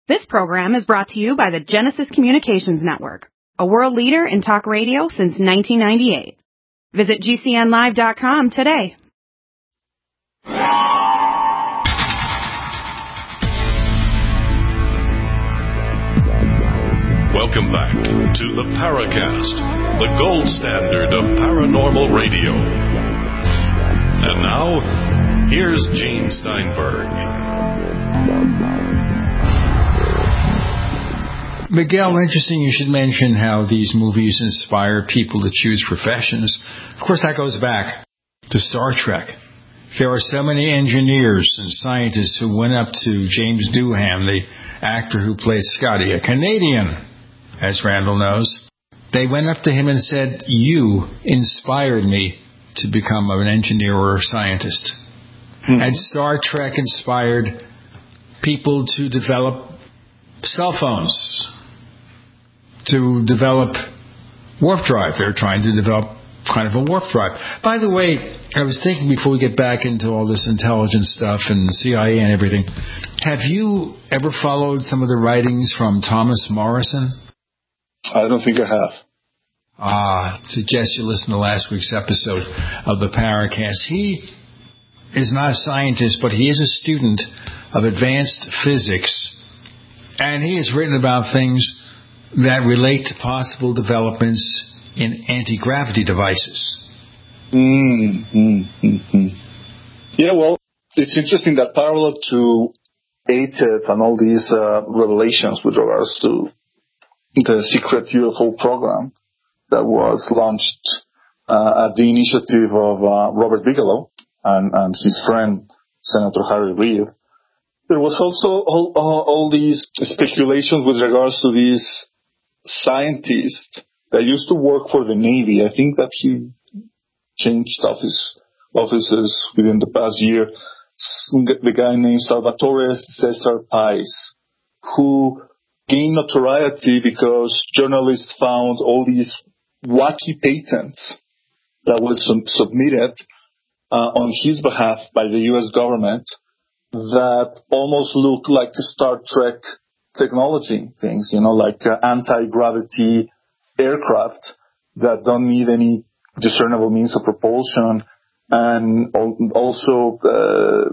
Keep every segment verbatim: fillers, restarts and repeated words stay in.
This program is brought to you by the Genesis Communications Network, a world leader in talk radio since nineteen ninety-eight. Visit G C N live dot com today. Welcome back to the Paracast, the gold standard of paranormal radio. And now, here's Gene Steinberg. Miguel, interesting you should mention how these movies inspire people to choose professions. Of course, that goes back to Star Trek. There are so many engineers and scientists who went up to James Doohan, the actor who played Scotty, a Canadian, as Randall knows. They went up to him and said, "You inspired me to become an engineer or a scientist." Mm-hmm. And Star Trek inspired people to develop cell phones, to develop warp drive. They're trying to develop kind of a warp drive. By the way, I was thinking before we get back into all this intelligence stuff and C I A and everything, have you ever followed some of the writings from Thomas Morrison? I don't think I have. Ah, I suggest you listen to last week's episode of the Paracast. He is not a scientist, but he is a student of advanced physics, and he has written about things that relate to possible developments in anti-gravity devices. Mm-hmm. Yeah, well, it's interesting that parallel to A T E P and all these uh, revelations with regards to the secret U F O program that was launched uh, at the initiative of uh, Robert Bigelow and, and his friend, Senator Harry Reid. There was also all, all, all these speculations with regards to these scientist that used to work for the Navy. I think that he changed office offices within the past year. The guy named Salvatore Cesar Pais, who gained notoriety because journalists found all these wacky patents that was submitted uh, on his behalf by the U S government that almost look like Star Trek technology things, you know, like uh, anti-gravity aircraft that don't need any discernible means of propulsion, and also uh,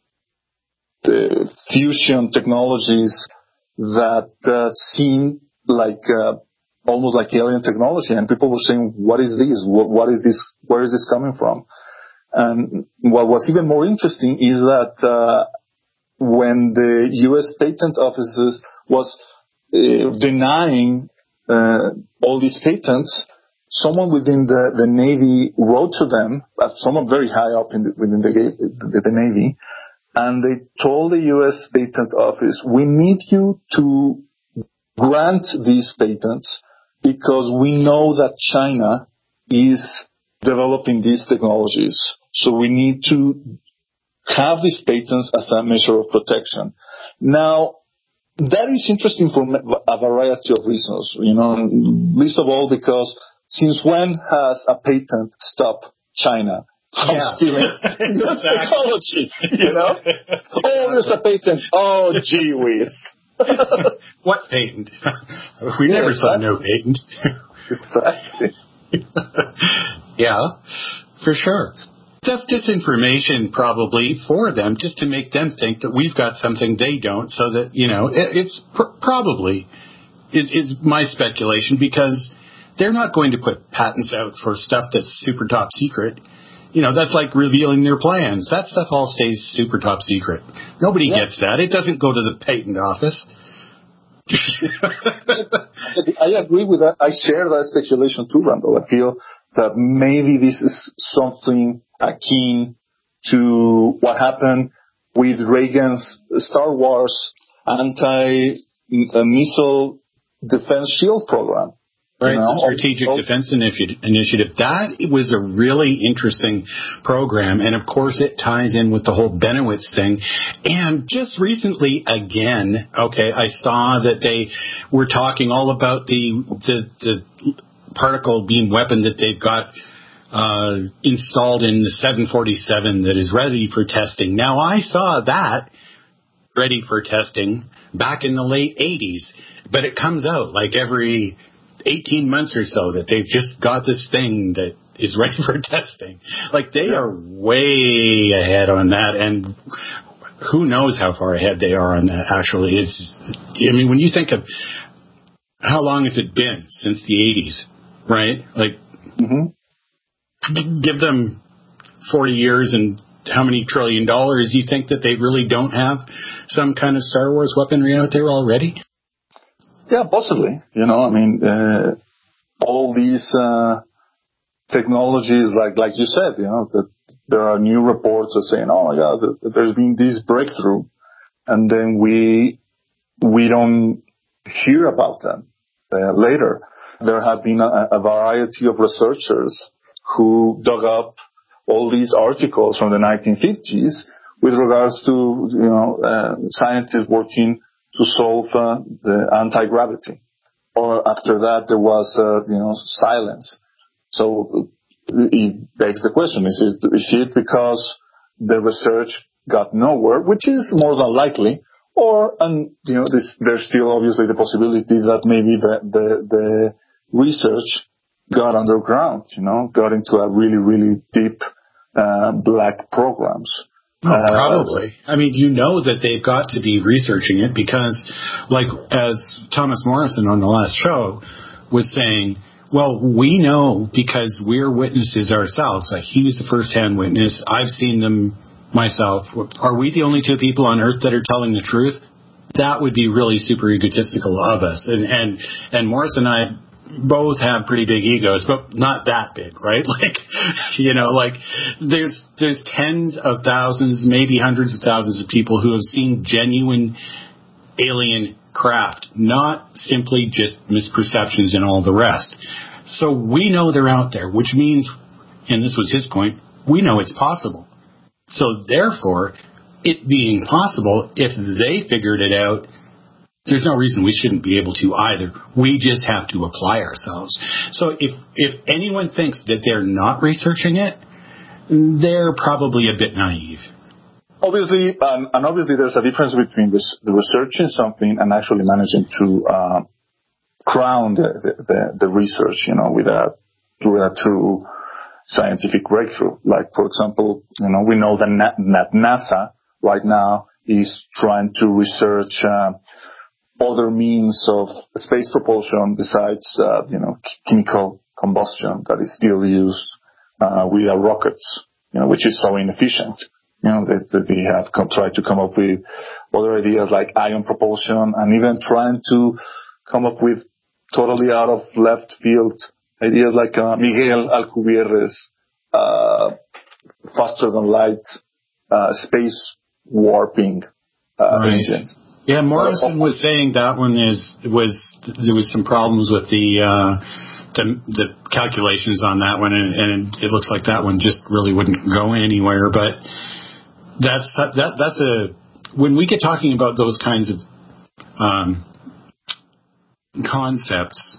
the fusion technologies that uh, seem like uh, almost like alien technology. And people were saying, what is this? What, what is this? Where is this coming from? And what was even more interesting is that uh, when the U S patent offices was uh, denying uh, all these patents, someone within the, the Navy wrote to them, uh, someone very high up in the, within the, the, the Navy, and they told the U S patent office, we need you to grant these patents because we know that China is developing these technologies. So we need to have these patents as a measure of protection. Now, that is interesting for a variety of reasons, you know, least of all because since when has a patent stopped China from yeah. stealing exactly. technology, you know? Oh, there's a patent. Oh, gee whiz. What patent? We yeah, never exactly. saw no patent. Exactly. Yeah, for sure. That's disinformation probably for them, just to make them think that we've got something they don't, so that, you know, it, it's pr- probably is, is my speculation, because they're not going to put patents out for stuff that's super top secret. You know, that's like revealing their plans. That stuff all stays super top secret. Nobody yeah. gets that. It doesn't go to the patent office. I agree with that. I share that speculation too, Randall. I feel that maybe this is something akin to what happened with Reagan's Star Wars anti-missile defense shield program. Right, you know? the Strategic oh, Defense Initiative. That was a really interesting program, and of course it ties in with the whole Benowitz thing. And just recently, again, okay, I saw that they were talking all about the the, the particle beam weapon that they've got uh, installed in the seven forty-seven that is ready for testing. Now, I saw that ready for testing back in the late eighties. But it comes out like every eighteen months or so that they've just got this thing that is ready for testing. Like, they are way ahead on that, and who knows how far ahead they are on that, actually. It's, I mean, when you think of how long has it been since the eighties, right? Like, mm-hmm. give them forty years and how many trillion dollars, do you think that they really don't have some kind of Star Wars weaponry out there already? Yeah, possibly. You know, I mean, uh, all these uh, technologies, like like you said, you know, that there are new reports that saying, oh, yeah, that there's been this breakthrough, and then we we don't hear about them uh, later. There have been a, a variety of researchers who dug up all these articles from the nineteen fifties with regards to, you know, uh, scientists working to solve uh, the anti-gravity. Or after that, there was, uh, you know, silence. So it begs the question, is it, is it because the research got nowhere, which is more than likely, or, and, you know, this, there's still obviously the possibility that maybe the, the, the research got underground, you know, got into a really, really deep, uh, black programs. Oh, probably. I mean, you know that they've got to be researching it because, like, as Thomas Morrison on the last show was saying, well, we know because we're witnesses ourselves. Like, he was the first-hand witness. I've seen them myself. Are we the only two people on Earth that are telling the truth? That would be really super egotistical of us. And and, and Morrison and I both have pretty big egos, but not that big, right? Like, you know, like there's there's tens of thousands, maybe hundreds of thousands of people who have seen genuine alien craft, not simply just misperceptions and all the rest. So we know they're out there, which means, and this was his point, we know it's possible. So therefore, it being possible, if they figured it out, there's no reason we shouldn't be able to either. We just have to apply ourselves. So if if anyone thinks that they're not researching it, they're probably a bit naive. Obviously, um, and obviously there's a difference between this, the researching something and actually managing to uh, crown the, the, the research, you know, with a, with a true scientific breakthrough. Like, for example, you know, we know that, Na- that NASA right now is trying to research uh, other means of space propulsion besides, uh, you know, chemical combustion that is still used uh, with our rockets, you know, which is so inefficient. You know, that, that we have come, tried to come up with other ideas like ion propulsion and even trying to come up with totally out of left field ideas like uh, Miguel Alcubierre's uh, faster than light uh, space warping uh, right. engines. Yeah, Morrison was saying that one is was there was some problems with the uh, the, the calculations on that one, and, and it looks like that one just really wouldn't go anywhere. But that's that that's a when we get talking about those kinds of um, concepts,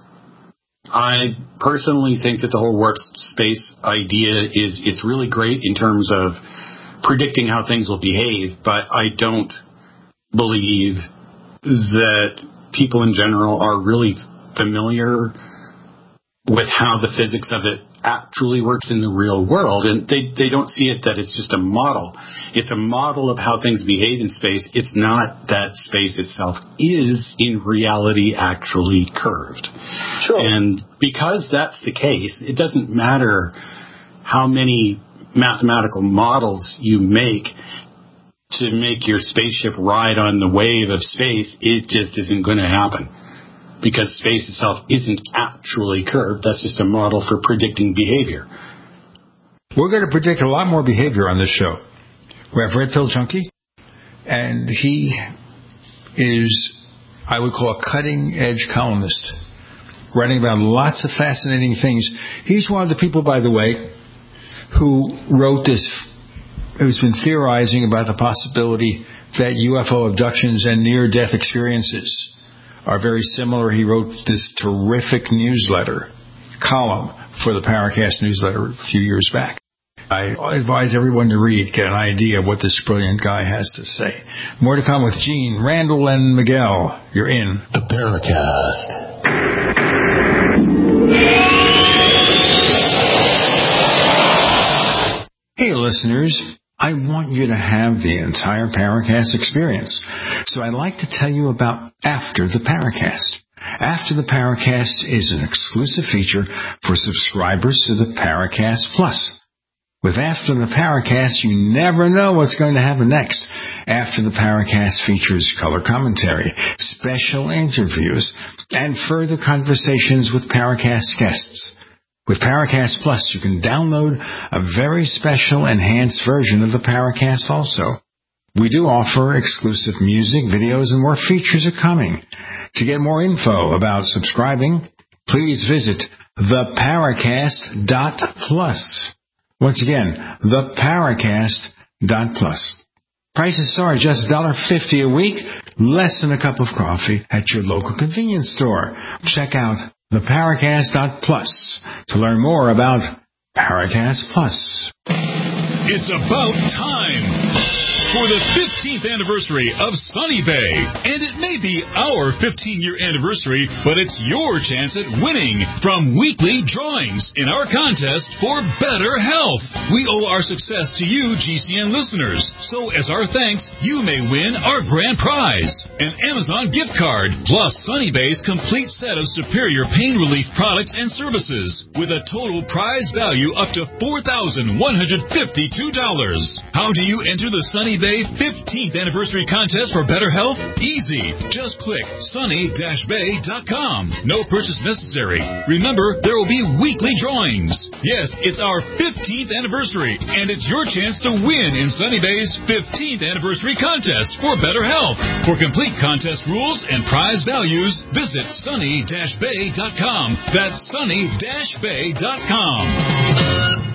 I personally think that the whole warp space idea is it's really great in terms of predicting how things will behave, but I don't believe that people in general are really familiar with how the physics of it actually works in the real world, and they they don't see it that it's just a model. It's a model of how things behave in space. It's not that space itself is in reality actually curved. Sure. And because that's the case, it doesn't matter how many mathematical models you make to make your spaceship ride on the wave of space. It just isn't going to happen because space itself isn't actually curved. That's just a model for predicting behavior. We're going to predict a lot more behavior on this show. We have Red Pill Junkie, and he is, I would call, a cutting-edge columnist, writing about lots of fascinating things. He's one of the people, by the way, who wrote this, who's been theorizing about the possibility that U F O abductions and near-death experiences are very similar. He wrote this terrific newsletter column for the Paracast newsletter a few years back. I advise everyone to read, get an idea of what this brilliant guy has to say. More to come with Gene, Randall, and Miguel. You're in the Paracast. Hey, listeners. I want you to have the entire Paracast experience. So I'd like to tell you about After the Paracast. After the Paracast is an exclusive feature for subscribers to the Paracast Plus. With After the Paracast, you never know what's going to happen next. After the Paracast features color commentary, special interviews, and further conversations with Paracast guests. With Paracast Plus, you can download a very special enhanced version of the Paracast also. We do offer exclusive music, videos, and more features are coming. To get more info about subscribing, please visit the paracast dot plus. Once again, the paracast dot plus. Prices are just one dollar fifty a week, less than a cup of coffee at your local convenience store. Check out the paracast dot plus to learn more about Paracast Plus. It's about time for the fifteenth anniversary of Sunny Bay. And it may be our fifteen-year anniversary, but it's your chance at winning from weekly drawings in our contest for better health. We owe our success to you, G C N listeners. So as our thanks, you may win our grand prize, an Amazon gift card, plus Sunny Bay's complete set of superior pain relief products and services, with a total prize value up to four thousand one hundred fifty-two dollars. How do you enter the Sunny Bay fifteenth anniversary contest for better health? Easy. Just click sunny dash bay dot com. No purchase necessary. Remember, there will be weekly drawings. Yes, it's our fifteenth anniversary, and it's your chance to win in Sunny Bay's fifteenth anniversary contest for better health. For complete contest rules and prize values, visit sunny dash bay dot com. That's sunny dash bay dot com.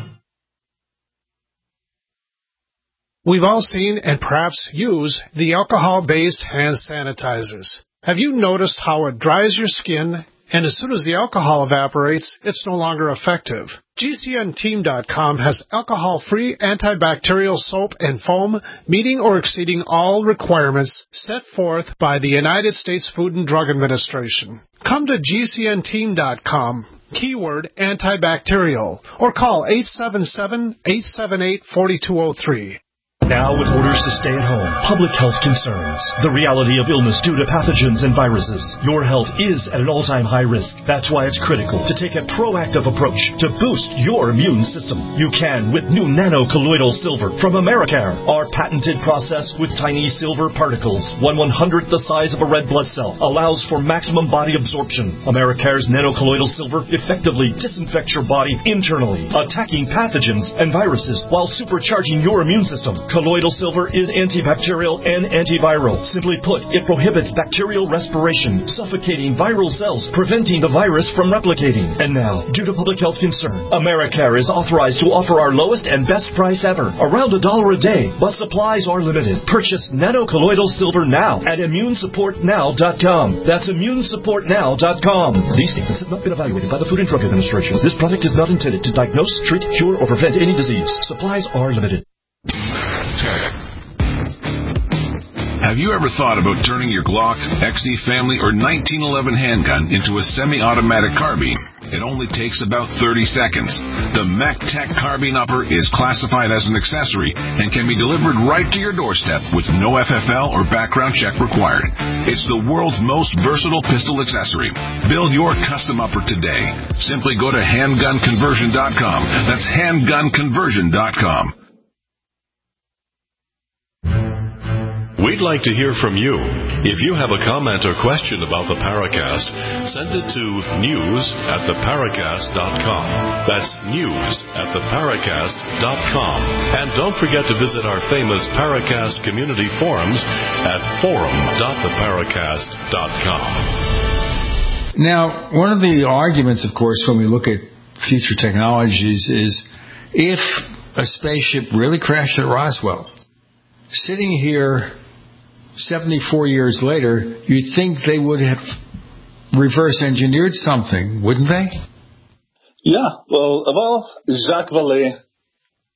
We've all seen and perhaps use the alcohol-based hand sanitizers. Have you noticed how it dries your skin, and as soon as the alcohol evaporates, it's no longer effective? G C N team dot com has alcohol-free antibacterial soap and foam meeting or exceeding all requirements set forth by the United States Food and Drug Administration. Come to G C N team dot com, keyword antibacterial, or call eight seven seven, eight seven eight, four two zero three. Now, with orders to stay at home, public health concerns, the reality of illness due to pathogens and viruses, your health is at an all-time high risk. That's why it's critical to take a proactive approach to boost your immune system. You can with new nano-colloidal silver from Americare. Our patented process with tiny silver particles, one one-hundredth the size of a red blood cell, allows for maximum body absorption. Americare's nano-colloidal silver effectively disinfects your body internally, attacking pathogens and viruses while supercharging your immune system. Colloidal silver is antibacterial and antiviral. Simply put, it prohibits bacterial respiration, suffocating viral cells, preventing the virus from replicating. And now, due to public health concern, Americare is authorized to offer our lowest and best price ever, around a dollar a day, but supplies are limited. Purchase nano-colloidal silver now at immune support now dot com. That's immune support now dot com. These statements have not been evaluated by the Food and Drug Administration. This product is not intended to diagnose, treat, cure, or prevent any disease. Supplies are limited. Have you ever thought about turning your Glock, X D Family, or nineteen eleven handgun into a semi-automatic carbine? It only takes about thirty seconds. The MacTech Carbine Upper is classified as an accessory and can be delivered right to your doorstep with no F F L or background check required. It's the world's most versatile pistol accessory. Build your custom upper today. Simply go to handgun conversion dot com. That's handgun conversion dot com. We'd like to hear from you. If you have a comment or question about the Paracast, send it to news at the paracast dot com. That's news at the paracast dot com. And don't forget to visit our famous Paracast community forums at forum dot the paracast dot com. Now, one of the arguments, of course, when we look at future technologies is if a spaceship really crashed at Roswell, sitting here seventy-four years later, you'd think they would have reverse engineered something, wouldn't they? Yeah, well, well, Jacques Vallée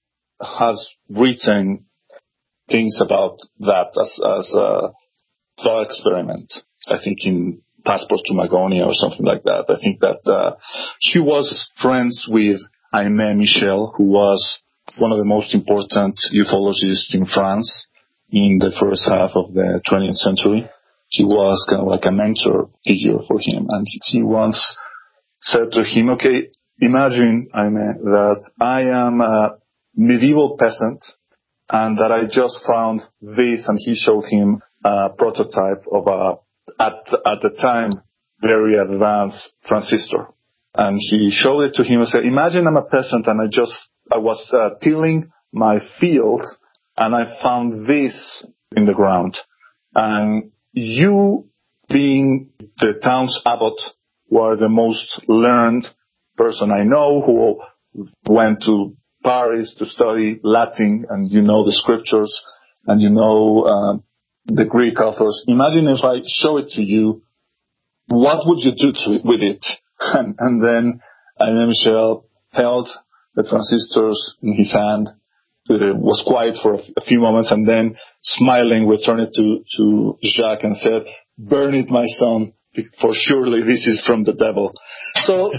has written things about that as, as a thought experiment. I think in Passport to Magonia or something like that. I think that uh, he was friends with Aimé Michel, who was one of the most important ufologists in France in the first half of the twentieth century. He was kind of like a mentor figure for him. And he once said to him, okay, imagine, Aimé, that I am a medieval peasant and that I just found this, and he showed him a prototype of a, at, at the time, very advanced transistor. And he showed it to him and said, imagine I'm a peasant and I just, I was uh, tilling my field and I found this in the ground. And you, being the town's abbot, were the most learned person I know, who went to Paris to study Latin, and you know the scriptures, and you know uh, the Greek authors. Imagine if I show it to you, what would you do to it, with it? And, and then Aimé Michel held the transistors in his hand. It was quiet for a few moments, and then, smiling, returned it to, to Jacques and said, burn it, my son, for surely this is from the devil. So,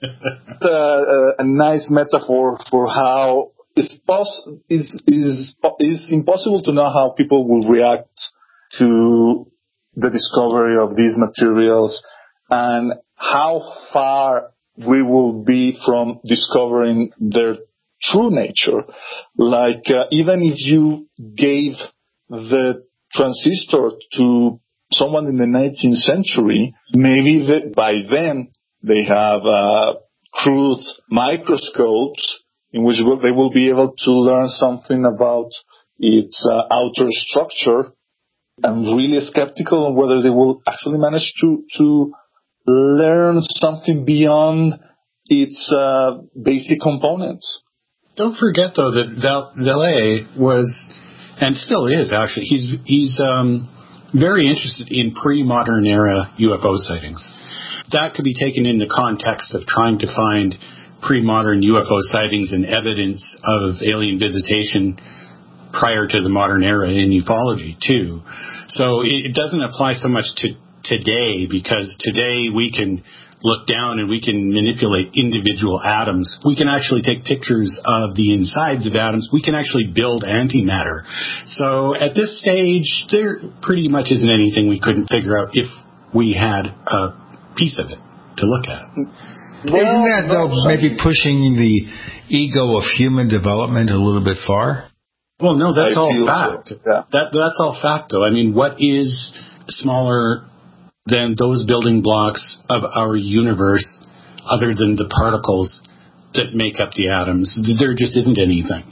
uh, a nice metaphor for how it's, pos- it's, it's, it's impossible to know how people will react to the discovery of these materials and how far we will be from discovering their true nature. Like, uh, even if you gave the transistor to someone in the nineteenth century, maybe the, by then they have uh, crude microscopes in which will, they will be able to learn something about its uh, outer structure. I'm really skeptical on whether they will actually manage to, to learn something beyond its uh, basic components. Don't forget, though, that Val- Vallée was, and still is actually, he's he's um, very interested in pre-modern era U F O sightings. That could be taken in the context of trying to find pre-modern U F O sightings and evidence of alien visitation prior to the modern era in ufology, too. So it, it doesn't apply so much to today, because today we can look down and we can manipulate individual atoms. We can actually take pictures of the insides of atoms. We can actually build antimatter. So at this stage, there pretty much isn't anything we couldn't figure out if we had a piece of it to look at. Well, Isn't that, though, maybe pushing the ego of human development a little bit far? Well, no, that's I all feel fact. So. Yeah. That That's all fact, though. I mean, what is smaller than those building blocks of our universe other than the particles that make up the atoms? There just isn't anything.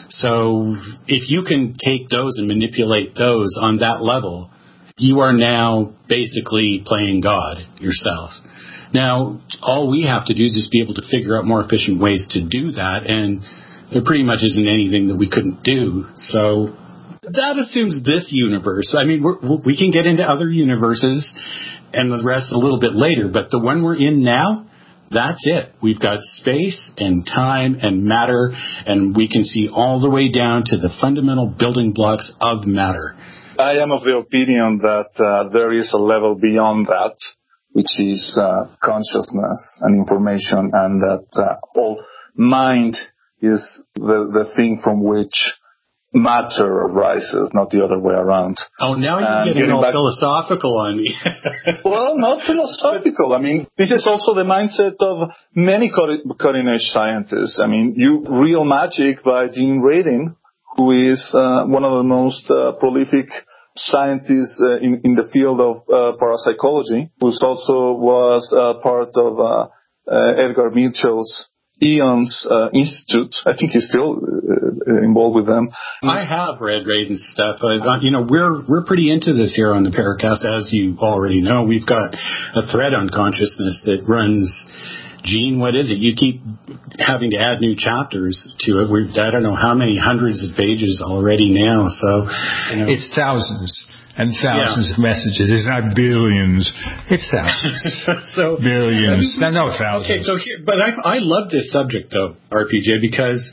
So if you can take those and manipulate those on that level, you are now basically playing God yourself. Now, all we have to do is just be able to figure out more efficient ways to do that, and there pretty much isn't anything that we couldn't do. So that assumes this universe. I mean, we're, we can get into other universes and the rest a little bit later, but the one we're in now, that's it. We've got space and time and matter, and we can see all the way down to the fundamental building blocks of matter. I am of the opinion that uh, there is a level beyond that, which is uh, consciousness and information, and that uh, all mind is the, the thing from which matter arises, not the other way around. Oh, now you're and getting, getting all back, philosophical on me. Well, not philosophical. I mean, this is also the mindset of many cutting-edge scientists. I mean, you Real Magic by Gene Radin, who is uh, one of the most uh, prolific scientists uh, in, in the field of uh, parapsychology, who also was uh, part of uh, uh, Edgar Mitchell's Eons uh, Institute. I think he's still uh, involved with them. I have read Radin's stuff. Uh, you know, we're we're pretty into this here on the Paracast, as you already know. We've got a thread on consciousness that runs. Gene, what is it? You keep having to add new chapters to it. We're, I don't know how many hundreds of pages already now. So you know. It's thousands and thousands yeah. of messages. It's not billions. It's thousands. so billions. I mean, no, no, thousands. Okay, so here, but I I love this subject though, R P J, because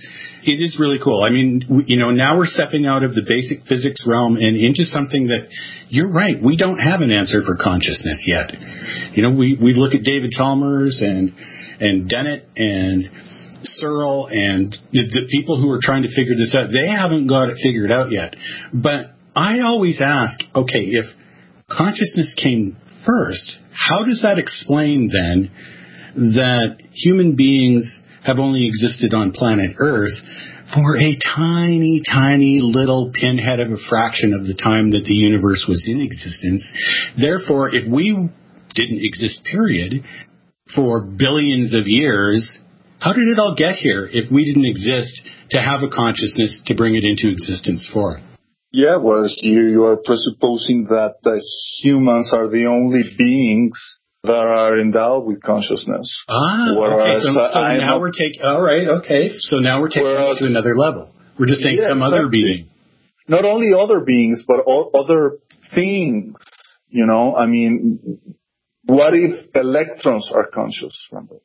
It is really cool. I mean, we, you know, now we're stepping out of the basic physics realm and into something that, you're right, we don't have an answer for consciousness yet. You know, we, we look at David Chalmers and and Dennett and Searle and the, the people who are trying to figure this out. They haven't got it figured out yet. But I always ask, okay, if consciousness came first, how does that explain then that human beings have only existed on planet Earth for a tiny, tiny little pinhead of a fraction of the time that the universe was in existence? Therefore, if we didn't exist, period, for billions of years, how did it all get here if we didn't exist to have a consciousness to bring it into existence for? Yeah, well, here you are presupposing that uh, humans are the only beings that are endowed with consciousness. Ah, whereas, okay. So, so uh, now we're taking. All right, okay. So now we're taking whereas, it to another level. We're just saying yeah, some exactly. other being. Not only other beings, but all other things. You know, I mean, what if electrons are conscious? Remember?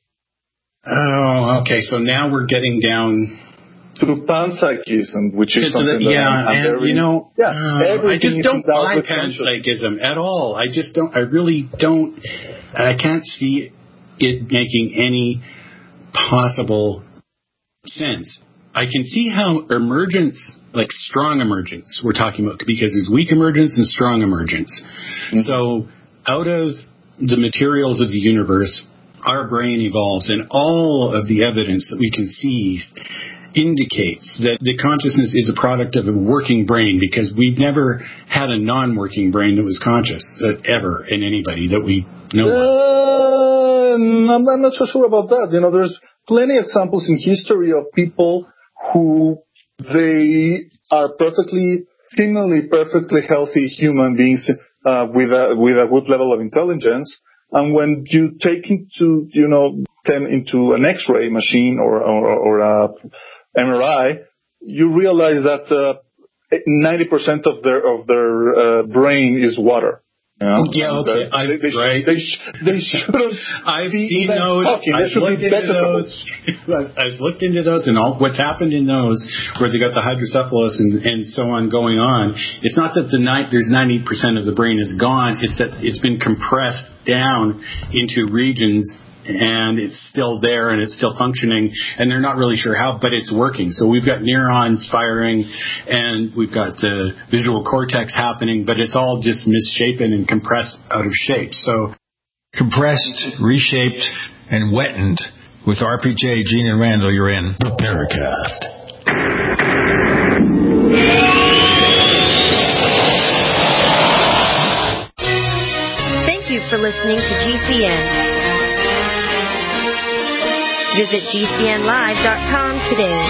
Oh, okay. So now we're getting down to panpsychism, which is something the, yeah, that I'm, I'm and very, you know, yeah, uh, I just don't buy panpsychism at all. I just don't. I really don't. I can't see it making any possible sense. I can see how emergence, like strong emergence, we're talking about, because there's weak emergence and strong emergence. Mm-hmm. So out of the materials of the universe, our brain evolves, and all of the evidence that we can see indicates that the consciousness is a product of a working brain, because we've never had a non-working brain that was conscious, uh, ever, in anybody that we know uh, of. I'm, I'm not so sure about that. You know, there's plenty of examples in history of people who they are perfectly, seemingly perfectly healthy human beings uh, with a with a good level of intelligence. And when you take into, you know, them into an X-ray machine or or, or a M R I, you realize that uh, ninety percent of their of their uh, brain is water. Yeah, yeah okay. Uh, they, they, right. They, sh- they shouldn't. I've seen those. I've looked into those. I've looked into those, and all what's happened in those, where they got the hydrocephalus and, and so on going on. It's not that the night there's ninety percent of the brain is gone. It's that it's been compressed down into regions, and it's still there and it's still functioning, and they're not really sure how, but it's working. So we've got neurons firing, and we've got the visual cortex happening, but it's all just misshapen and compressed out of shape. So compressed, reshaped, and wettened. With R P J, Gene and Randall, you're in the Paracast. Thank you for listening to G C N. Visit G C N live dot com today.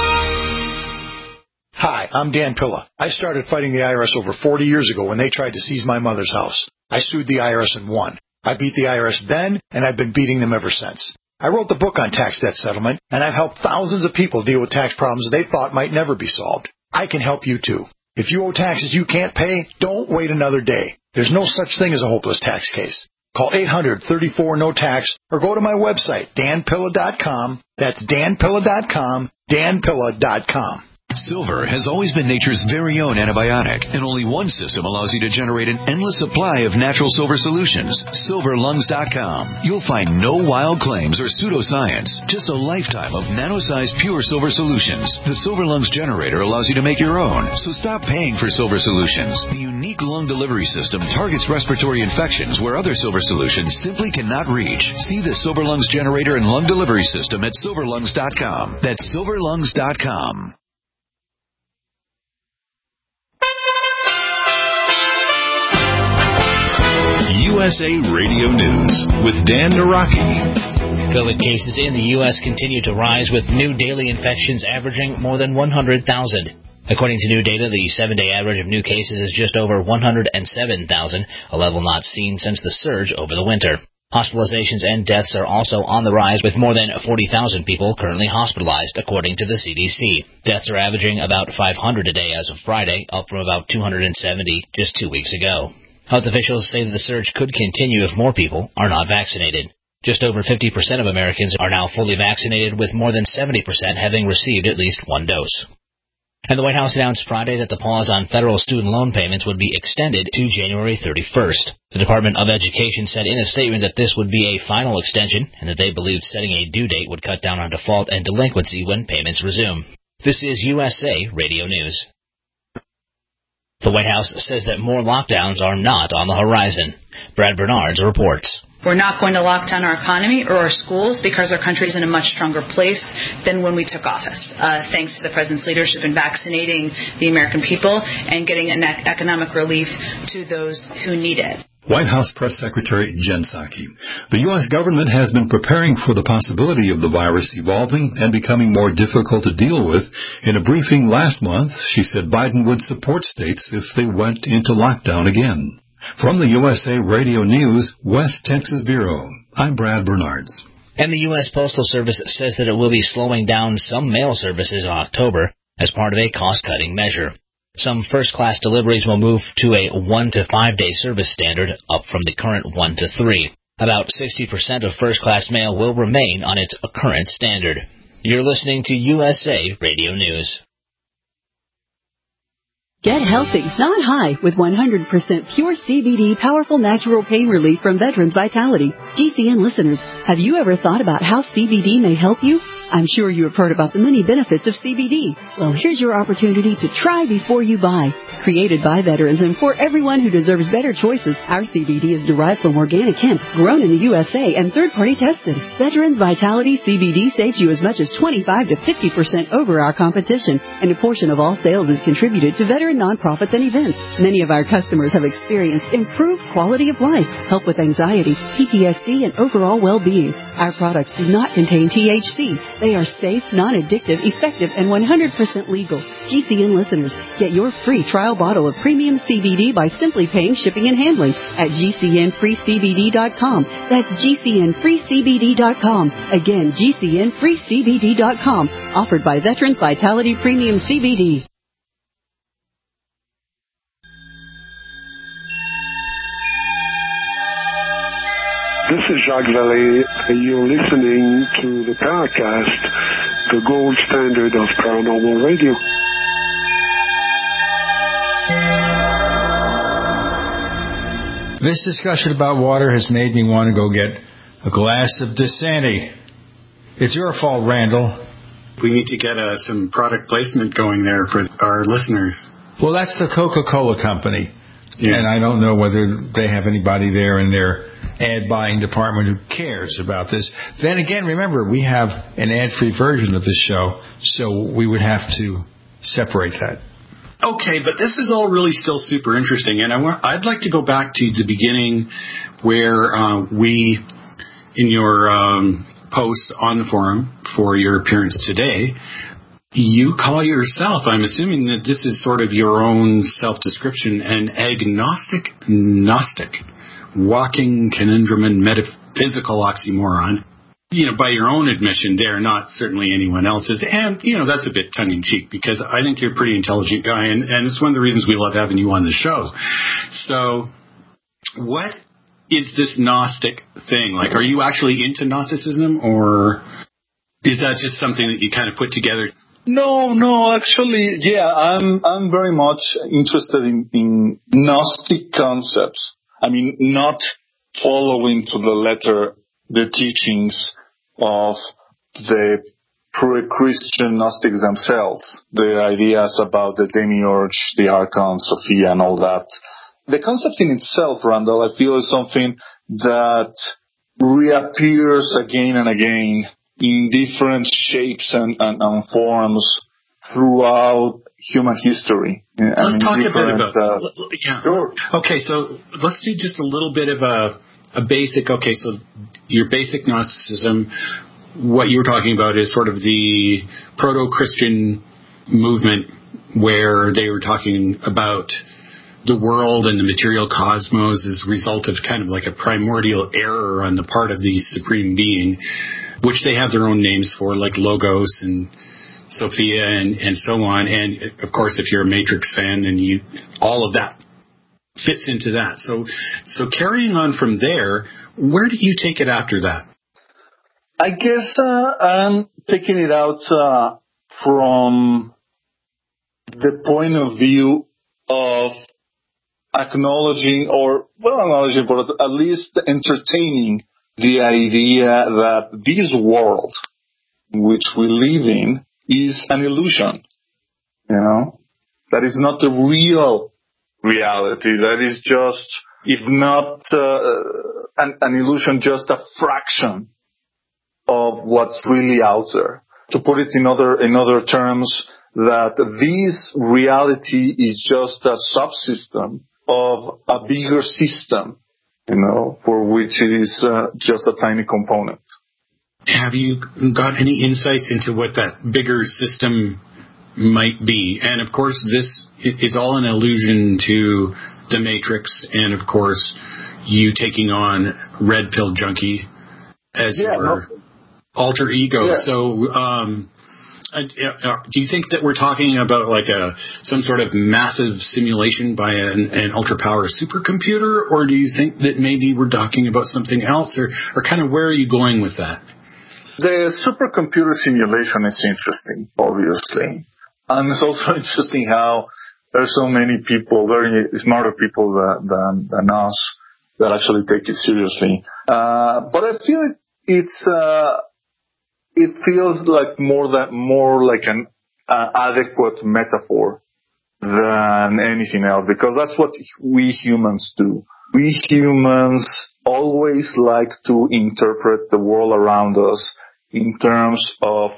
Hi, I'm Dan Pilla. I started fighting the I R S over forty years ago when they tried to seize my mother's house. I sued the I R S and won. I beat the I R S then, and I've been beating them ever since. I wrote the book on tax debt settlement, and I've helped thousands of people deal with tax problems they thought might never be solved. I can help you too. If you owe taxes you can't pay, don't wait another day. There's no such thing as a hopeless tax case. Call eight hundred, thirty-four, no tax or go to my website, dan pilla dot com. That's dan pilla dot com, dan pilla dot com. Silver has always been nature's very own antibiotic, and only one system allows you to generate an endless supply of natural silver solutions. silver lungs dot com. You'll find no wild claims or pseudoscience, just a lifetime of nano-sized pure silver solutions. The Silver Lungs generator allows you to make your own, so stop paying for silver solutions. The unique lung delivery system targets respiratory infections where other silver solutions simply cannot reach. See the Silver Lungs generator and lung delivery system at silver lungs dot com. That's silver lungs dot com. U S A Radio News with Dan Naraki. COVID cases in the U S continue to rise, with new daily infections averaging more than one hundred thousand. According to new data, the seven-day average of new cases is just over one hundred seven thousand, a level not seen since the surge over the winter. Hospitalizations and deaths are also on the rise, with more than forty thousand people currently hospitalized, according to the C D C. Deaths are averaging about five hundred a day as of Friday, up from about two hundred seventy just two weeks ago. Health officials say that the surge could continue if more people are not vaccinated. Just over fifty percent of Americans are now fully vaccinated, with more than seventy percent having received at least one dose. And the White House announced Friday that the pause on federal student loan payments would be extended to January thirty-first. The Department of Education said in a statement that this would be a final extension and that they believed setting a due date would cut down on default and delinquency when payments resume. This is U S A Radio News. The White House says that more lockdowns are not on the horizon. Brad Bernards reports. We're not going to lock down our economy or our schools because our country is in a much stronger place than when we took office, uh, thanks to the President's leadership in vaccinating the American people and getting an ec- economic relief to those who need it. White House Press Secretary Jen Psaki. The U S government has been preparing for the possibility of the virus evolving and becoming more difficult to deal with. In a briefing last month, she said Biden would support states if they went into lockdown again. From the U S A Radio News, West Texas Bureau, I'm Brad Bernards. And the U S Postal Service says that it will be slowing down some mail services in October as part of a cost-cutting measure. Some first-class deliveries will move to a one to five day service standard, up from the current one to three. About sixty percent of first-class mail will remain on its current standard. You're listening to U S A Radio News. Get healthy, not high, with one hundred percent pure C B D powerful natural pain relief from Veterans Vitality. G C N listeners, have you ever thought about how C B D may help you? I'm sure you have heard about the many benefits of C B D. Well, here's your opportunity to try before you buy. Created by veterans and for everyone who deserves better choices, our C B D is derived from organic hemp, grown in the U S A and third-party tested. Veterans Vitality C B D saves you as much as twenty-five to fifty percent over our competition, and a portion of all sales is contributed to veteran nonprofits and events. Many of our customers have experienced improved quality of life, help with anxiety, P T S D, and overall well-being. Our products do not contain T H C. They are safe, non-addictive, effective, and one hundred percent legal. G C N listeners, get your free trial bottle of premium C B D by simply paying shipping and handling at G C N free C B D dot com. That's G C N free C B D dot com. Again, G C N free C B D dot com. Offered by Veterans Vitality Premium C B D. This is Jacques Vallée. You're listening to the Paracast, the gold standard of paranormal radio. This discussion about water has made me want to go get a glass of Dasani. It's your fault, Randall. We need to get uh, some product placement going there for our listeners. Well, that's the Coca-Cola Company. Yeah. And I don't know whether they have anybody there in their ad buying department who cares about this. Then again, remember, we have an ad-free version of this show, so we would have to separate that. Okay, but this is all really still super interesting, and I want, I'd like to go back to the beginning where uh, we, in your um, post on the forum for your appearance today, you call yourself, I'm assuming that this is sort of your own self-description, an agnostic Gnostic, walking conundrum and metaphysical oxymoron. You know, by your own admission there, not certainly anyone else's. And, you know, that's a bit tongue-in-cheek because I think you're a pretty intelligent guy, and, and it's one of the reasons we love having you on the show. So what is this Gnostic thing? Like, are you actually into Gnosticism, or is that just something that you kind of put together? No, no, actually, yeah, I'm I'm very much interested in, in Gnostic concepts. I mean, not following to the letter the teachings of the pre-Christian Gnostics themselves, the ideas about the demiurge, the archon, Sophia, and all that. The concept in itself, Randall, I feel is something that reappears again and again in different shapes and, and, and forms throughout human history. Let's I mean, talk a bit about uh, yeah. Sure. Okay, so let's do just a little bit of a a basic. Okay, so your basic Gnosticism, what you were talking about is sort of the proto-Christian movement where they were talking about the world and the material cosmos as a result of kind of like a primordial error on the part of the supreme being, which they have their own names for, like Logos and Sophia and, and so on. And, of course, if you're a Matrix fan, and you all of that fits into that. So, so carrying on from there, where do you take it after that? I guess uh, I'm taking it out uh, from the point of view of acknowledging, or well, acknowledging, but at least entertaining the idea that this world which we live in is an illusion. You know, that is not the real reality. That is just, if not uh, an, an illusion, just a fraction of what's really out there. To put it in other in other terms, that this reality is just a subsystem of a bigger system, you know, for which it is uh, just a tiny component. Have you got any insights into what that bigger system might be? And of course, this is all an allusion to the Matrix, and of course, you taking on Red Pill Junkie as yeah, your no. alter ego. Yeah. So, um, uh, do you think that we're talking about like a some sort of massive simulation by an, an ultra-power supercomputer, or do you think that maybe we're talking about something else, or, or kind of where are you going with that? The supercomputer simulation is interesting, obviously. And it's also interesting how there's so many people, very smarter people than, than, than us, that actually take it seriously. Uh, but I feel it, it's, uh, it feels like more that, more like an uh, adequate metaphor than anything else, because that's what we humans do. We humans always like to interpret the world around us in terms of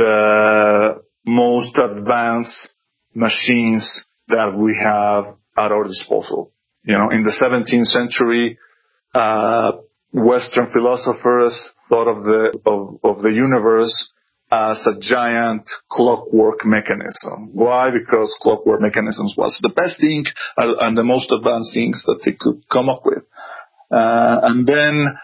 the most advanced machines that we have at our disposal. You know, in the seventeenth century, uh, Western philosophers thought of the, of, of the universe as a giant clockwork mechanism. Why? Because clockwork mechanisms was the best thing and the most advanced things that they could come up with. Uh, and then,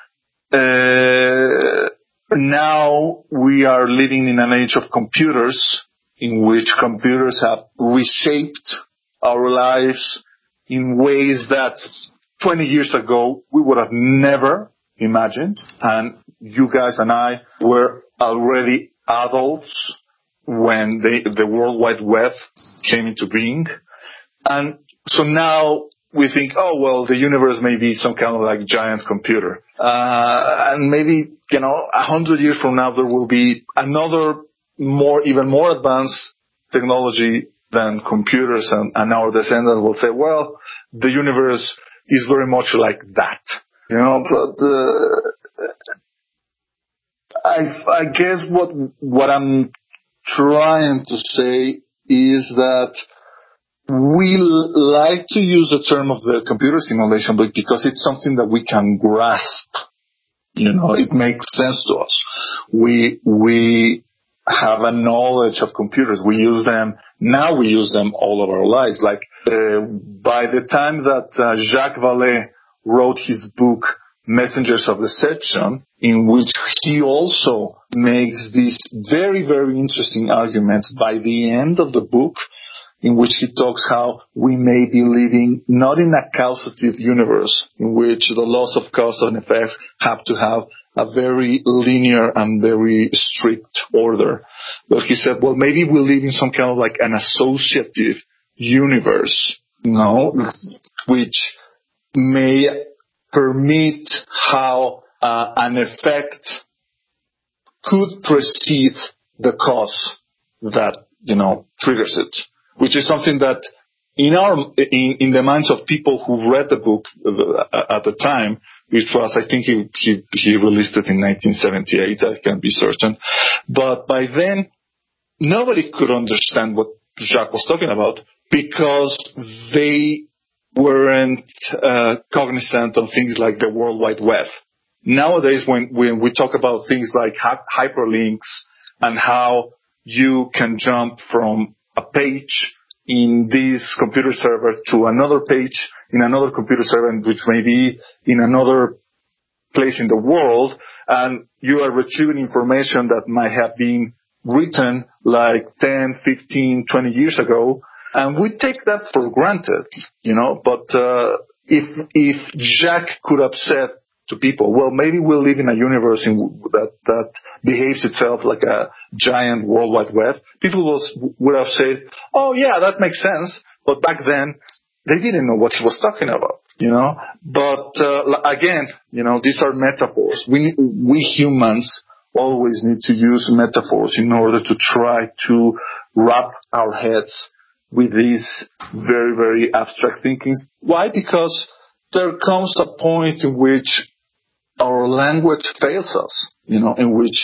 uh, now we are living in an age of computers, in which computers have reshaped our lives in ways that twenty years ago we would have never imagined. And you guys and I were already adults when the, the World Wide Web came into being. And so now we think, oh, well, the universe may be some kind of like giant computer. Uh, and maybe, you know, a hundred years from now, there will be another more, even more advanced technology than computers, and, and our descendants will say, well, the universe is very much like that. You know, but, uh, I, I guess what, what I'm trying to say is that we like to use the term of the computer simulation, but because it's something that we can grasp, you know, it makes sense to us. We, we have a knowledge of computers. We use them, now we use them all of our lives. Like, uh, by the time that uh, Jacques Vallée wrote his book, Messengers of Deception, in which he also makes these very, very interesting arguments by the end of the book, in which he talks how we may be living not in a causative universe, in which the laws of cause and effects have to have a very linear and very strict order. But he said, well, maybe we live in some kind of like an associative universe, you know, which may permit how uh, an effect could precede the cause that, you know, triggers it. Which is something that in our, in, in the minds of people who read the book at the time, which was, I think he, he, he released it in nineteen seventy-eight, I can be certain. But by then, nobody could understand what Jacques was talking about because they weren't uh, cognizant of things like the World Wide Web. Nowadays, when, when we talk about things like hy- hyperlinks and how you can jump from a page in this computer server to another page in another computer server, which may be in another place in the world, and you are retrieving information that might have been written like ten, fifteen, twenty years ago, And we take that for granted, you know, but uh, if if Jack could have said to people, well, maybe we live in a universe in that, that behaves itself like a giant World Wide Web, people will, would have said, oh, yeah, that makes sense. But back then, they didn't know what he was talking about, you know. But, uh, again, you know, these are metaphors. We, we humans always need to use metaphors in order to try to wrap our heads with these very, very abstract thinkings. Why? Because there comes a point in which our language fails us, you know, in which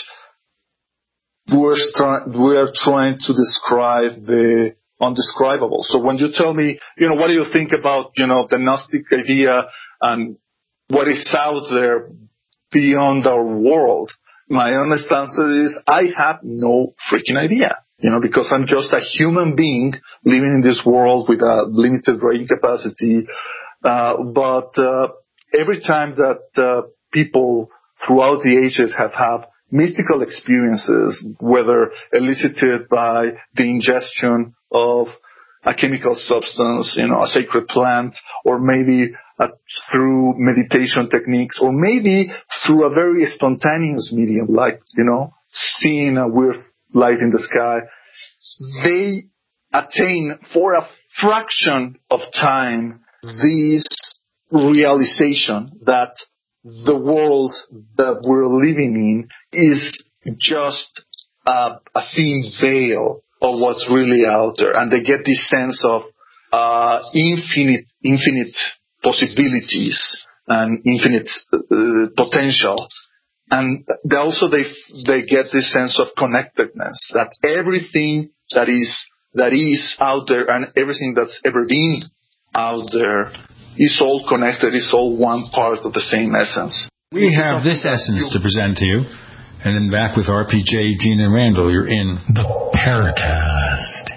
we're, stri- we're trying to describe the undescribable. So when you tell me, you know, what do you think about, you know, the Gnostic idea and what is out there beyond our world, my honest answer is I have no freaking idea, you know, because I'm just a human being living in this world with a limited brain capacity. Uh, but uh, every time that uh, people throughout the ages have had mystical experiences, whether elicited by the ingestion of a chemical substance, you know, a sacred plant, or maybe uh, through meditation techniques, or maybe through a very spontaneous medium, like, you know, seeing a weird light in the sky, they attain for a fraction of time this realization that the world that we're living in is just a, a thin veil of what's really out there, and they get this sense of uh, infinite, infinite possibilities and infinite uh, potential, and they also they they get this sense of connectedness, that everything that is that is out there and everything that's ever been out there is all connected, is all one part of the same essence. We have this essence to present to you. And then back with R P J, Gene, and Randall, you're in the Paracast.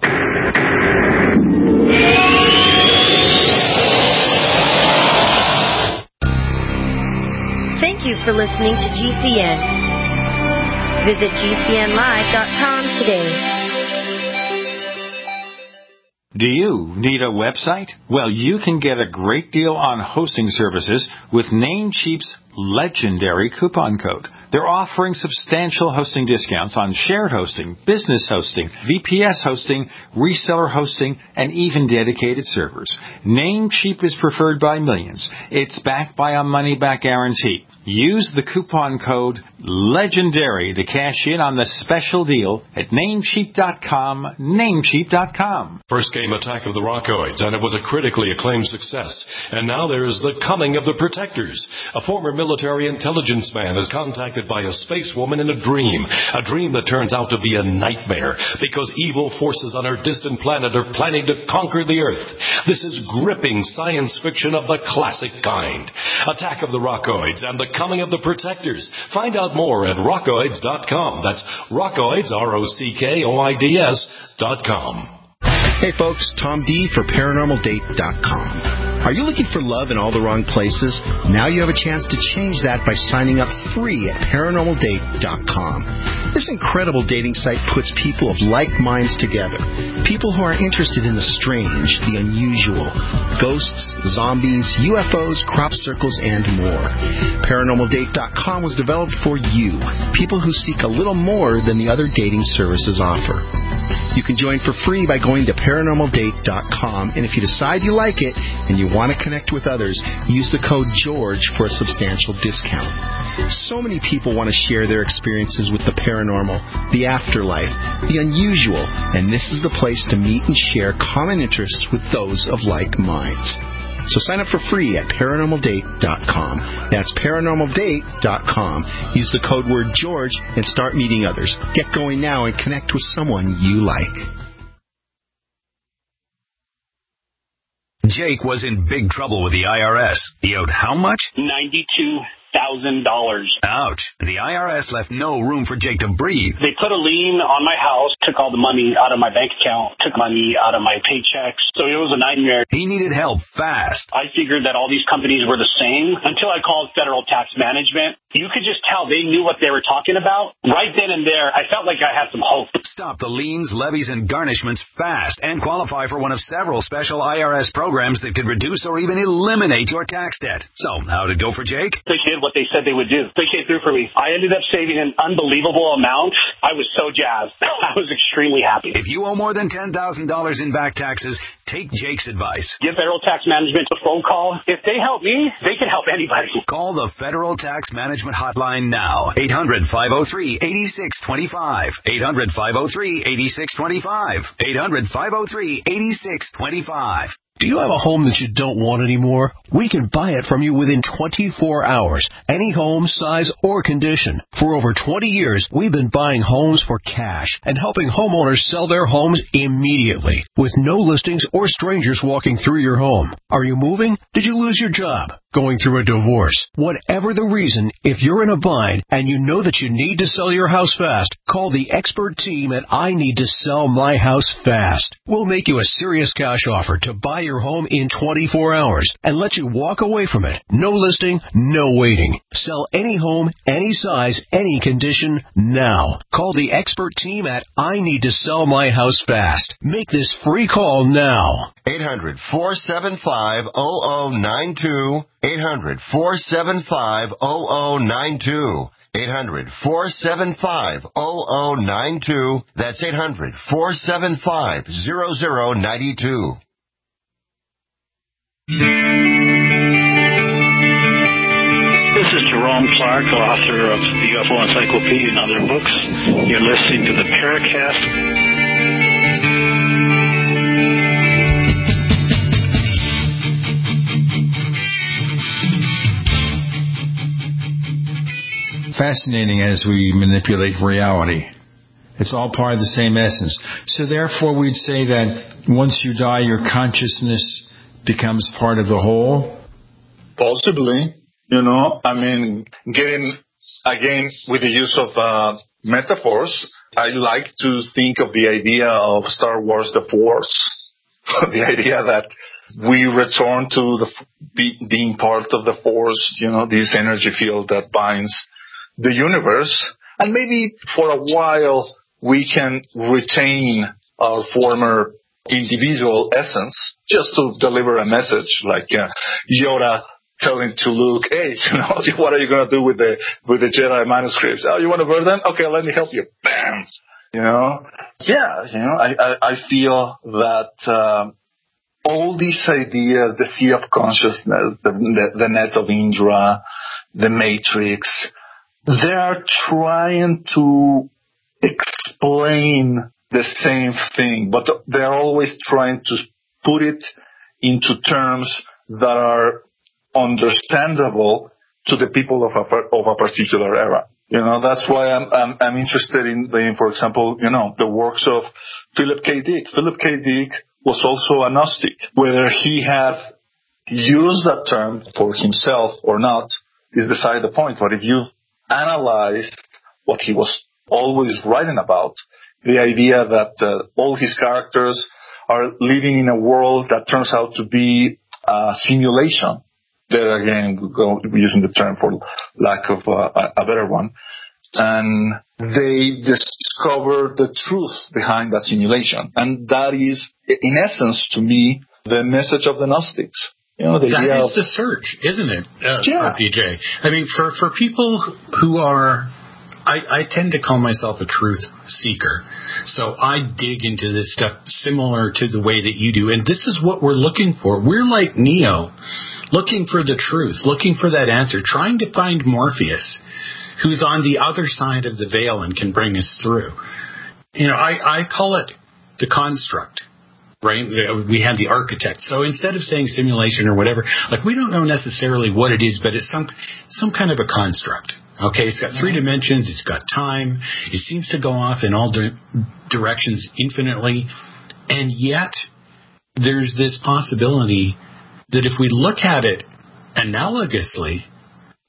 Thank you for listening to G C N. Visit G C N live dot com today. Do you need a website? Well, you can get a great deal on hosting services with Namecheap's legendary coupon code. They're offering substantial hosting discounts on shared hosting, business hosting, V P S hosting, reseller hosting, and even dedicated servers. Namecheap is preferred by millions. It's backed by a money-back guarantee. Use the coupon code LEGENDARY to cash in on the special deal at Namecheap dot com, Namecheap dot com. First came Attack of the Rockoids, and it was a critically acclaimed success. And now there is The Coming of the Protectors. A former military intelligence man is contacted by a space woman in a dream, a dream that turns out to be a nightmare because evil forces on our distant planet are planning to conquer the Earth. This is gripping science fiction of the classic kind. Attack of the Rockoids and The Coming of the Protectors. Find out more at rockoids dot com. That's Rockoids, R O C K O I D S dot com. Hey folks, Tom D for paranormal date dot com. Are you looking for love in all the wrong places? Now you have a chance to change that by signing up free at paranormal date dot com. This incredible dating site puts people of like minds together. People who are interested in the strange, the unusual, ghosts, zombies, U F Os, crop circles, and more. paranormal date dot com was developed for you, people who seek a little more than the other dating services offer. You can join for free by going to paranormal date dot com, and if you decide you like it and you want to connect with others, use the code GEORGE for a substantial discount. So many people want to share their experiences with the paranormal, the afterlife, the unusual, and this is the place to meet and share common interests with those of like minds. So sign up for free at paranormal date dot com. That's paranormal date dot com. Use the code word George and start meeting others. Get going now and connect with someone you like. Jake was in big trouble with the I R S. He owed how much? ninety-two thousand dollars. Ouch. The I R S left no room for Jake to breathe. They put a lien on my house, took all the money out of my bank account, took money out of my paychecks. So it was a nightmare. He needed help fast. I figured that all these companies were the same until I called Federal Tax Management. You could just tell they knew what they were talking about. Right then and there, I felt like I had some hope. Stop the liens, levies, and garnishments fast and qualify for one of several special I R S programs that could reduce or even eliminate your tax debt. So, how'd it go for Jake? They did what they said they would do. They came through for me. I ended up saving an unbelievable amount. I was so jazzed. I was extremely happy. If you owe more than ten thousand dollars in back taxes, take Jake's advice. Give Federal Tax Management a phone call. If they help me, they can help anybody. Call the Federal Tax Management Hotline now. eight hundred, five oh three, eight six two five. eight hundred, five oh three, eight six two five. eight hundred, five oh three, eight six two five. Do you have a home that you don't want anymore? We can buy it from you within twenty-four hours. Any home, size, or condition. For over twenty years, we've been buying homes for cash and helping homeowners sell their homes immediately with no listings or strangers walking through your home. Are you moving? Did you lose your job? Going through a divorce? Whatever the reason, if you're in a bind and you know that you need to sell your house fast, call the expert team at I Need to Sell My House Fast. We'll make you a serious cash offer to buy your home in twenty-four hours and let you walk away from it. No listing, no waiting. Sell any home, any size, any condition, now. Call the expert team at I Need to Sell My House Fast. Make this free call now. eight hundred, four seven five, zero zero nine two. eight hundred, four seven five, zero zero nine two. eight hundred, four seven five, zero zero nine two. That's eight hundred, four seven five, zero zero nine two. This is Jerome Clark, author of the U F O Encyclopedia and other books. You're listening to the Paracast. Fascinating as we manipulate reality. It's all part of the same essence. So therefore we'd say that once you die, your consciousness becomes part of the whole? Possibly. You know, I mean, getting, again, with the use of uh, metaphors, I like to think of the idea of Star Wars, the Force. The idea that we return to the be, being part of the Force, you know, this energy field that binds the universe, and maybe for a while we can retain our former individual essence just to deliver a message, like uh, Yoda telling to Luke, hey, you know, what are you going to do with the with the Jedi manuscripts? Oh, you want to burn them? Okay, let me help you. Bam! You know? Yeah, you know, I, I, I feel that um, all these ideas, the sea of consciousness, the, the, the net of Indra, the Matrix, they are trying to explain the same thing, but they're always trying to put it into terms that are understandable to the people of a, of a particular era. You know, that's why I'm, I'm, I'm interested in, in, for example, you know, the works of Philip K. Dick. Philip K. Dick was also a Gnostic. Whether he had used that term for himself or not is beside the point. But if you analyze what he was always writing about, the idea that uh, all his characters are living in a world that turns out to be a simulation. There again, go using the term for lack of uh, a better one. And they discover the truth behind that simulation. And that is, in essence, to me, the message of the Gnostics. You know, the that idea is of, the search, isn't it, uh, yeah. P J? I mean, for, for people who are... I, I tend to call myself a truth seeker. So I dig into this stuff similar to the way that you do. And this is what we're looking for. We're like Neo, looking for the truth, looking for that answer, trying to find Morpheus, who's on the other side of the veil and can bring us through. You know, I, I call it the construct. Right? We have the architect. So instead of saying simulation or whatever, like we don't know necessarily what it is, but it's some some kind of a construct. Okay, it's got three dimensions, it's got time, it seems to go off in all di- directions infinitely, and yet there's this possibility that if we look at it analogously,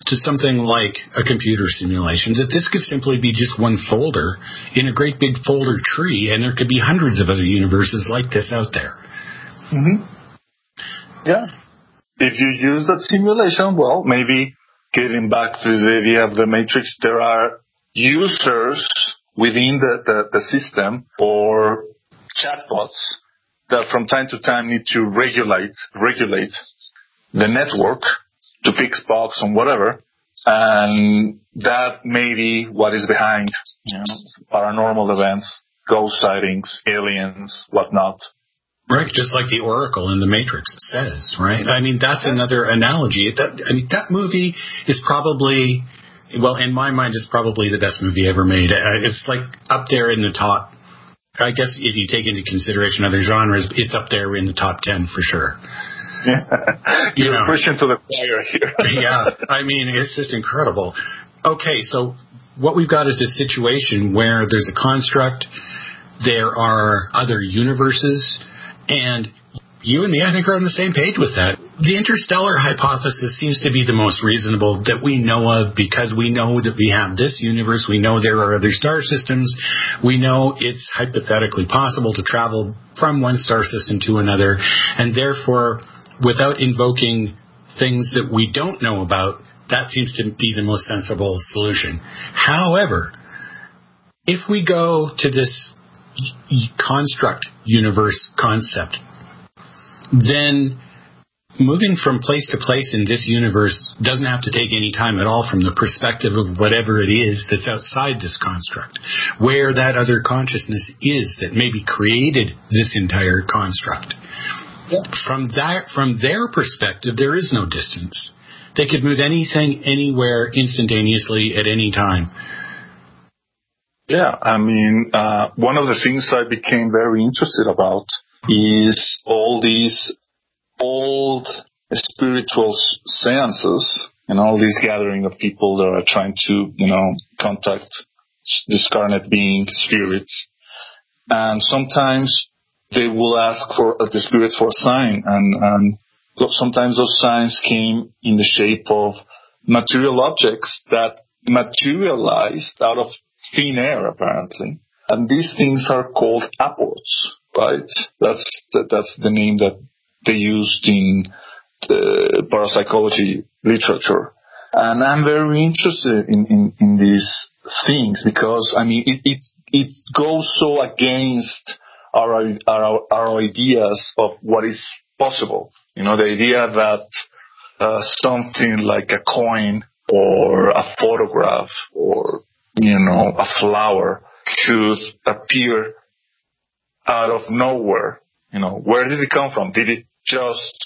to something like a computer simulation, that this could simply be just one folder in a great big folder tree, and there could be hundreds of other universes like this out there. Mm-hmm. Yeah. If you use that simulation, well, maybe getting back to the idea of the Matrix, there are users within the, the, the system or chatbots that from time to time need to regulate regulate the network to fix bugs and whatever, and that may be what is behind, you know, paranormal events, ghost sightings, aliens, whatnot. Right, just like the Oracle in the Matrix says, right? I mean, that's another analogy. That, I mean, that movie is probably, well, in my mind, it's probably the best movie ever made. It's like up there in the top. I guess if you take into consideration other genres, it's up there in the top ten for sure. Yeah. You're you know, pushing to the choir here. Yeah, I mean, it's just incredible. Okay, so what we've got is a situation where there's a construct, there are other universes, and you and me, I think, are on the same page with that. The interstellar hypothesis seems to be the most reasonable that we know of, because we know that we have this universe. We know there are other star systems. We know it's hypothetically possible to travel from one star system to another. And therefore, without invoking things that we don't know about, that seems to be the most sensible solution. However, if we go to this construct universe concept, then moving from place to place in this universe doesn't have to take any time at all from the perspective of whatever it is that's outside this construct, where that other consciousness is that maybe created this entire construct. Yeah. From that, from their perspective, there is no distance. They could move anything, anywhere, instantaneously at any time. Yeah, I mean, uh, one of the things I became very interested about is all these old spiritual seances and all these gathering of people that are trying to, you know, contact discarnate being spirits. And sometimes they will ask for uh, the spirits for a sign, and, and sometimes those signs came in the shape of material objects that materialized out of thin air, apparently. And these things are called apports, right? That's that, that's the name that they used in the parapsychology literature. And I'm very interested in, in, in these things because, I mean, it, it, it goes so against our, our, our ideas of what is possible. You know, the idea that uh, something like a coin or a photograph or, you know, a flower could appear out of nowhere. You know, where did it come from? Did it just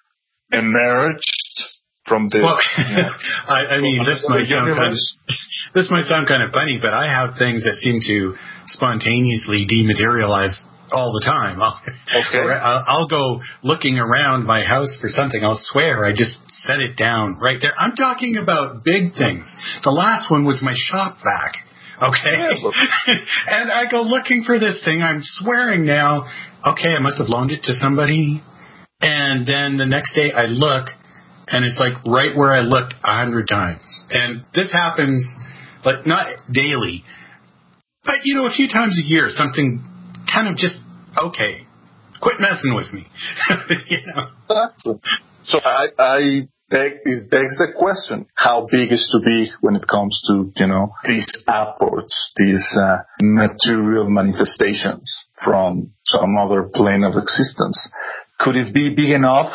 emerge from the... Well, you know, I, I mean, this might sound kind of, this might sound kind of funny, but I have things that seem to spontaneously dematerialize all the time. I'll, okay. I'll, I'll go looking around my house for something. I'll swear I just set it down right there. I'm talking about big things. The last one was my shop vac. Okay. Yeah, and I go looking for this thing. I'm swearing now, okay, I must have loaned it to somebody. And then the next day I look, and it's like right where I looked a hundred times. And this happens, like, not daily, but, you know, a few times a year, something kind of just, okay, quit messing with me. You know? So I, I beg, it begs the question, how big is too big when it comes to, you know, these apports, these uh, material manifestations from some other plane of existence? Could it be big enough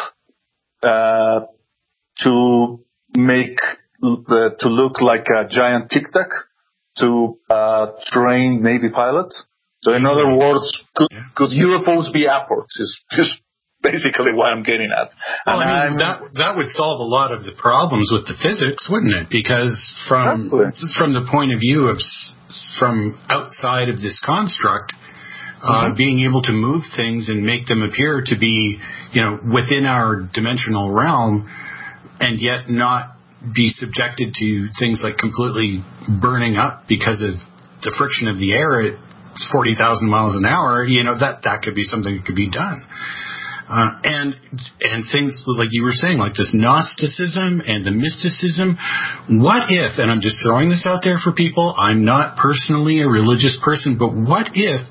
uh, to make, uh, to look like a giant Tic Tac to uh, train Navy pilots? So in other words, could, could U F Os be apports is just basically what I'm getting at. Well, I mean, that that would solve a lot of the problems with the physics, wouldn't it? Because from exactly. from the point of view of from outside of this construct, uh, mm-hmm. being able to move things and make them appear to be, you know, within our dimensional realm, and yet not be subjected to things like completely burning up because of the friction of the air at forty thousand miles an hour, you know, that, that could be something that could be done. Uh, and and things like you were saying, like this Gnosticism and the mysticism. What if, and I'm just throwing this out there for people, I'm not personally a religious person, but what if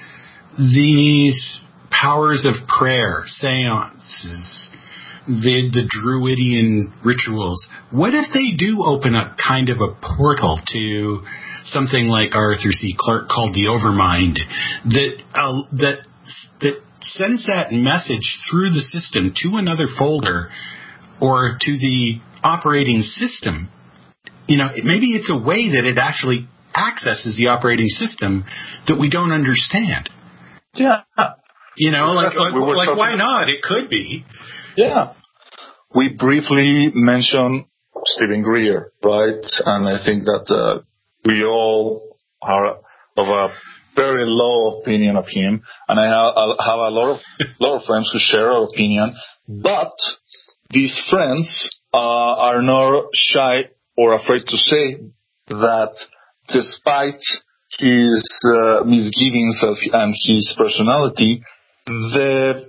these powers of prayer, seances, the, the Druidian rituals, what if they do open up kind of a portal to something like Arthur C. Clarke called the Overmind, that uh, that that sends that message through the system to another folder or to the operating system? You know, maybe it's a way that it actually accesses the operating system that we don't understand. Yeah. You know, like, like, we like talking, why not? It could be. Yeah. We briefly mentioned Stephen Greer, right? And I think that uh, we all are of a very low opinion of him. And I have, I have a lot of lot of friends who share our opinion. But these friends uh, are not shy or afraid to say that despite his uh, misgivings of, and his personality, the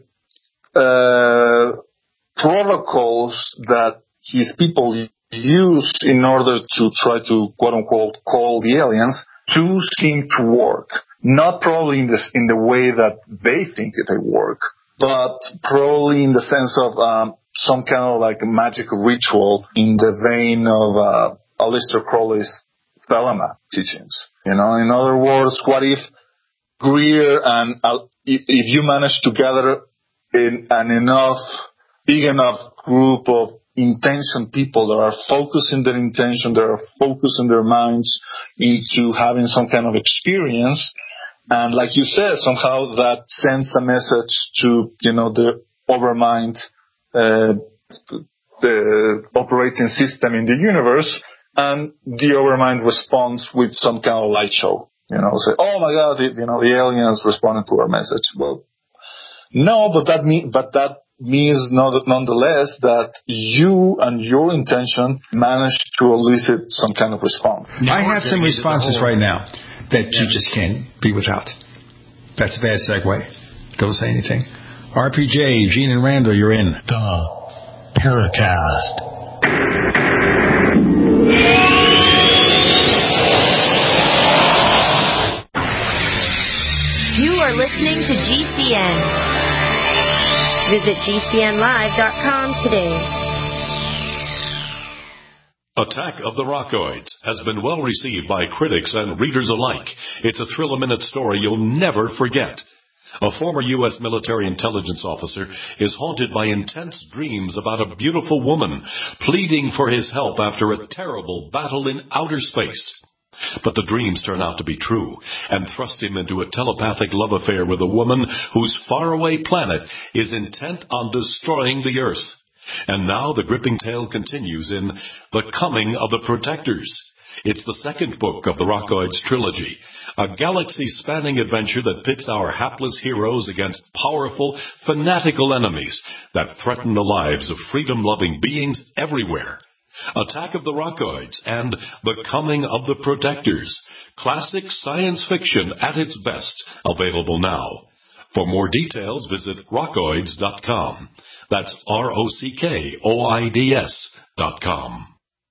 uh, protocols that his people use in order to try to quote-unquote call the aliens do seem to work. Not probably in the, in the way that they think that they work, but probably in the sense of um, some kind of like a magic ritual in the vein of uh, Aleister Crowley's Thelema teachings. You know, in other words, what if Greer and uh, if, if you manage to gather in an enough, big enough group of intention people that are focusing their intention, that are focusing their minds into having some kind of experience, and like you said, somehow that sends a message to, you know, the overmind, uh, the operating system in the universe, and the overmind responds with some kind of light show. You know, say, oh my God, the, you know, the aliens responded to our message. Well, no, but that mean, but that means nonetheless that you and your intention managed to elicit some kind of response. I have some responses right now that you just can't be without. That's a bad segue. Don't say anything. R P J, Gene and Randall, you're in. The Paracast. You are listening to G C N. Visit G C N live dot com today. Attack of the Rockoids has been well received by critics and readers alike. It's a thrill-a-minute story you'll never forget. A former U S military intelligence officer is haunted by intense dreams about a beautiful woman pleading for his help after a terrible battle in outer space. But the dreams turn out to be true and thrust him into a telepathic love affair with a woman whose faraway planet is intent on destroying the Earth. And now the gripping tale continues in The Coming of the Protectors. It's the second book of the Rockoids trilogy, a galaxy-spanning adventure that pits our hapless heroes against powerful, fanatical enemies that threaten the lives of freedom-loving beings everywhere. Attack of the Rockoids and The Coming of the Protectors. Classic science fiction at its best. Available now. For more details, visit rockoids dot com. That's R O C K O I D S dot com.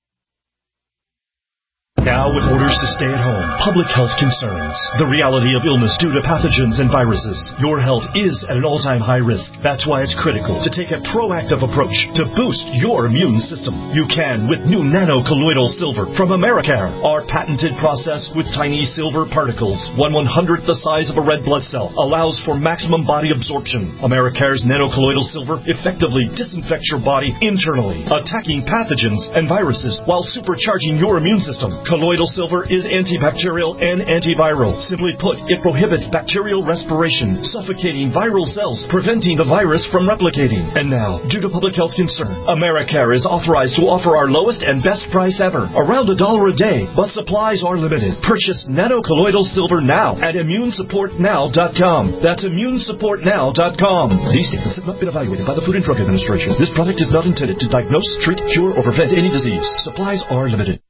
Now, with orders to stay at home, public health concerns, the reality of illness due to pathogens and viruses, your health is at an all-time high risk. That's why it's critical to take a proactive approach to boost your immune system. You can with new nano-colloidal silver from Americare. Our patented process with tiny silver particles, one one-hundredth the size of a red blood cell, allows for maximum body absorption. Americare's nano-colloidal silver effectively disinfects your body internally, attacking pathogens and viruses while supercharging your immune system. Colloidal silver is antibacterial and antiviral. Simply put, it prohibits bacterial respiration, suffocating viral cells, preventing the virus from replicating. And now, due to public health concern, Americare is authorized to offer our lowest and best price ever, around a dollar a day, but supplies are limited. Purchase nano-colloidal silver now at immune support now dot com. That's immune support now dot com. These statements have not been evaluated by the Food and Drug Administration. This product is not intended to diagnose, treat, cure, or prevent any disease. Supplies are limited.